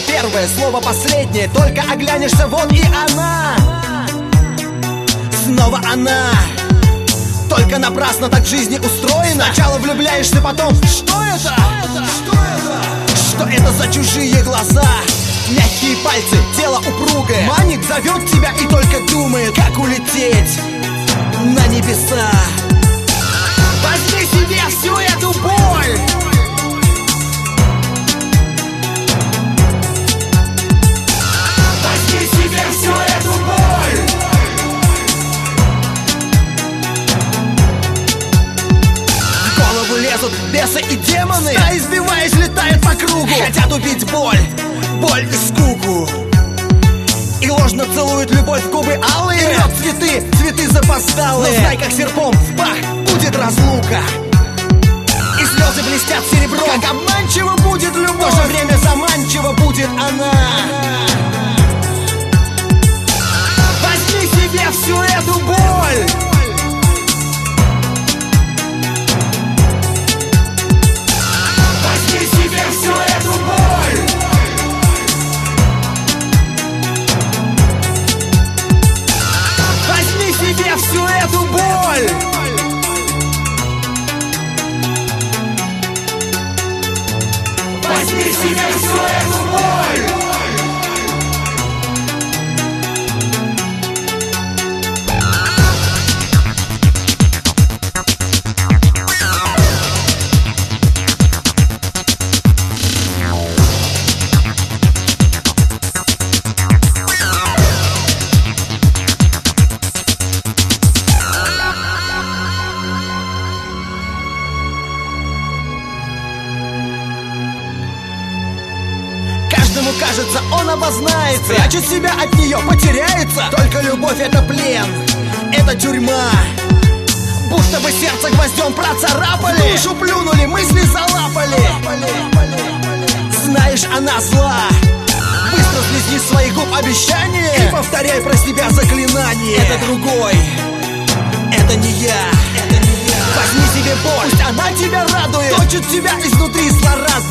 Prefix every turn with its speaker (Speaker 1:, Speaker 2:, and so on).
Speaker 1: первое, слово последнее. Только оглянешься, вот и она. Снова она. Только напрасно так в жизни устроено. Сначала влюбляешься, потом что это? Что это за чужие глаза? Мягкие пальцы, тело упругое. Манит зовет тебя и только думает, как улететь на небеса. Возьми себе всю эту боль. Возьми себе всю эту боль. В голову лезут бесы и демоны. Стаи, избиваясь, летают по кругу. Хотят убить боль, боль и скуку. И ложно целует любовь в губы алые. И рвет цветы, цветы запоздалые. Но знай, как серпом в пах будет разлука. И слезы блестят серебром. Как обманчиво будет любовь, в то же время заманчиво будет она. Возьми себе всю эту боль. Возьми себе всю эту боль. Возьми себе всю эту боль. Возьми себе всю эту боль. Каждому кажется, он обознается, прячет себя от нее, потеряется. Только любовь — это плен, это тюрьма. Будто бы сердце гвоздем процарапали, душу плюнули, мысли залапали. Знаешь, она зла. Быстро слезни с своих губ обещание и повторяй про себя заклинание. Это другой, это не я. Возьми себе боль, пусть она тебя радует, точит тебя изнутри злорадством.